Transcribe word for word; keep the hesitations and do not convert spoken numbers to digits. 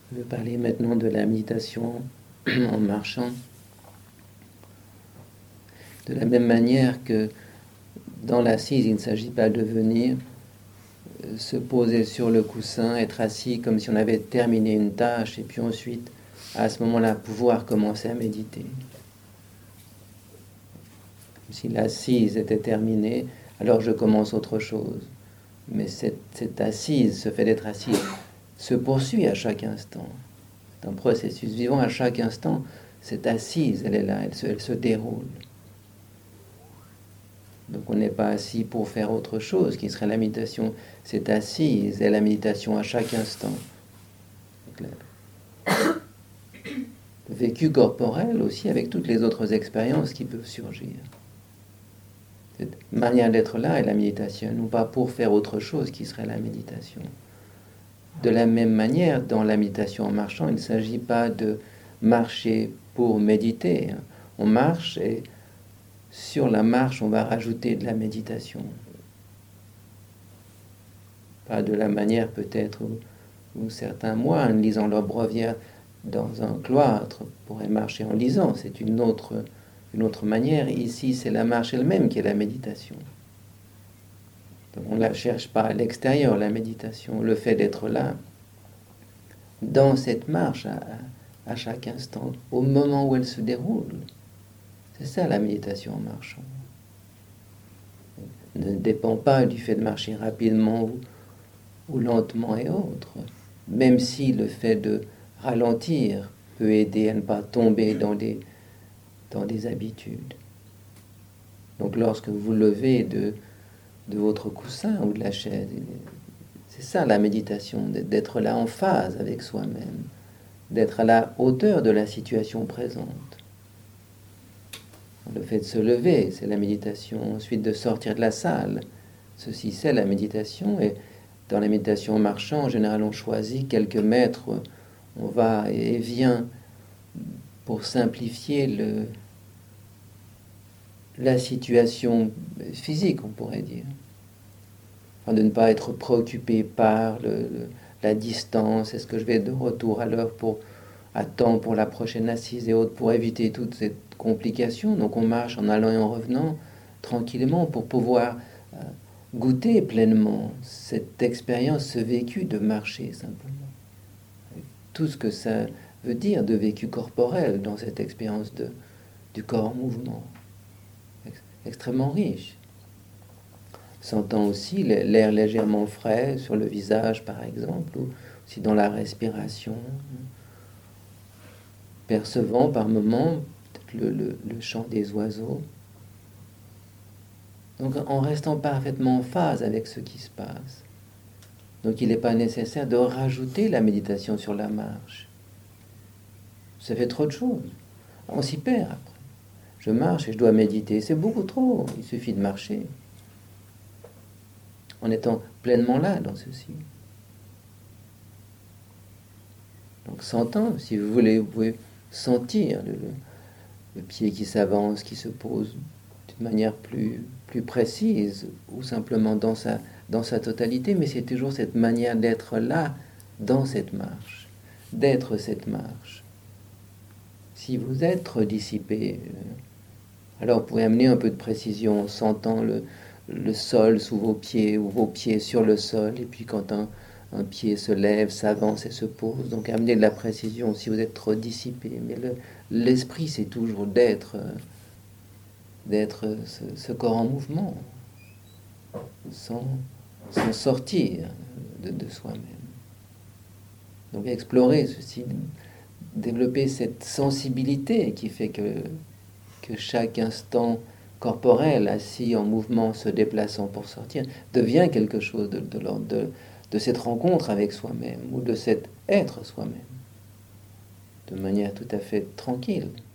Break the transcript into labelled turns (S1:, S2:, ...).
S1: Je vais parler maintenant de la méditation en marchant. De la même manière que dans l'assise, il ne s'agit pas de venir se poser sur le coussin, être assis comme si on avait terminé une tâche, et puis ensuite, à ce moment-là, pouvoir commencer à méditer. Si l'assise était terminée, alors je commence autre chose. Mais cette, cette assise, ce fait d'être assis, se poursuit à chaque instant. C'est un processus vivant à chaque instant. Cette assise, elle est là, elle se, elle se déroule. Donc on n'est pas assis pour faire autre chose, qui serait la méditation. Cette assise est la méditation à chaque instant. C'est clair. Le vécu corporel aussi, avec toutes les autres expériences qui peuvent surgir. Cette manière d'être là est la méditation, non pas pour faire autre chose qui serait la méditation. De la même manière, dans la méditation en marchant, il ne s'agit pas de marcher pour méditer. On marche et sur la marche, on va rajouter de la méditation. Pas de la manière peut-être où, où certains moines, lisant leur breviaire dans un cloître, pourraient marcher en lisant. C'est une autre, une autre manière. Ici, c'est la marche elle-même qui est la méditation. Donc, on ne la cherche pas à l'extérieur, la méditation. Le fait d'être là, dans cette marche, à, à chaque instant, au moment où elle se déroule. C'est ça la méditation en marchant. Elle ne dépend pas du fait de marcher rapidement ou, ou lentement et autres. Même si le fait de ralentir peut aider à ne pas tomber dans des, dans des habitudes. Donc lorsque vous levez de, de votre coussin ou de la chaise, c'est ça la méditation, d'être là en phase avec soi-même, d'être à la hauteur de la situation présente. Le fait de se lever, c'est la méditation. Ensuite, de sortir de la salle, ceci c'est la méditation. Et dans la méditation en marchant, en général, on choisit quelques mètres, on va et vient pour simplifier le, la situation physique, on pourrait dire. Enfin, de ne pas être préoccupé par le, le, la distance, est-ce que je vais de retour à l'heure pour à temps pour la prochaine assise et autres, pour éviter toutes ces complications. Donc on marche en allant et en revenant tranquillement pour pouvoir euh, goûter pleinement cette expérience, ce vécu de marcher simplement. Tout ce que ça veut dire de vécu corporel dans cette expérience de, du corps en mouvement. Extrêmement riche. Sentant aussi l'air légèrement frais sur le visage, par exemple, ou aussi dans la respiration. Percevant par moments le, le, le chant des oiseaux. Donc en restant parfaitement en phase avec ce qui se passe. Donc il n'est pas nécessaire de rajouter la méditation sur la marche. Ça fait trop de choses. On s'y perd après. Je marche et je dois méditer. C'est beaucoup trop. Il suffit de marcher. En étant pleinement là dans ceci. Donc sentant, si vous voulez, vous pouvez sentir le, le pied qui s'avance, qui se pose d'une manière plus, plus précise, ou simplement dans sa, dans sa totalité, mais c'est toujours cette manière d'être là, dans cette marche, d'être cette marche. Si vous êtes trop dissipé, alors vous pouvez amener un peu de précision en sentant le, le sol sous vos pieds, ou vos pieds sur le sol, et puis quand un un pied se lève, s'avance et se pose. Donc amenez de la précision si vous êtes trop dissipé. Mais le, l'esprit, c'est toujours d'être, d'être ce, ce corps en mouvement, sans, sans sortir de, de soi-même. Donc explorer ceci, développer cette sensibilité qui fait que, que chaque instant corporel, assis en mouvement, se déplaçant pour sortir, devient quelque chose de, de l'ordre de de cette rencontre avec soi-même ou de cet être soi-même de manière tout à fait tranquille.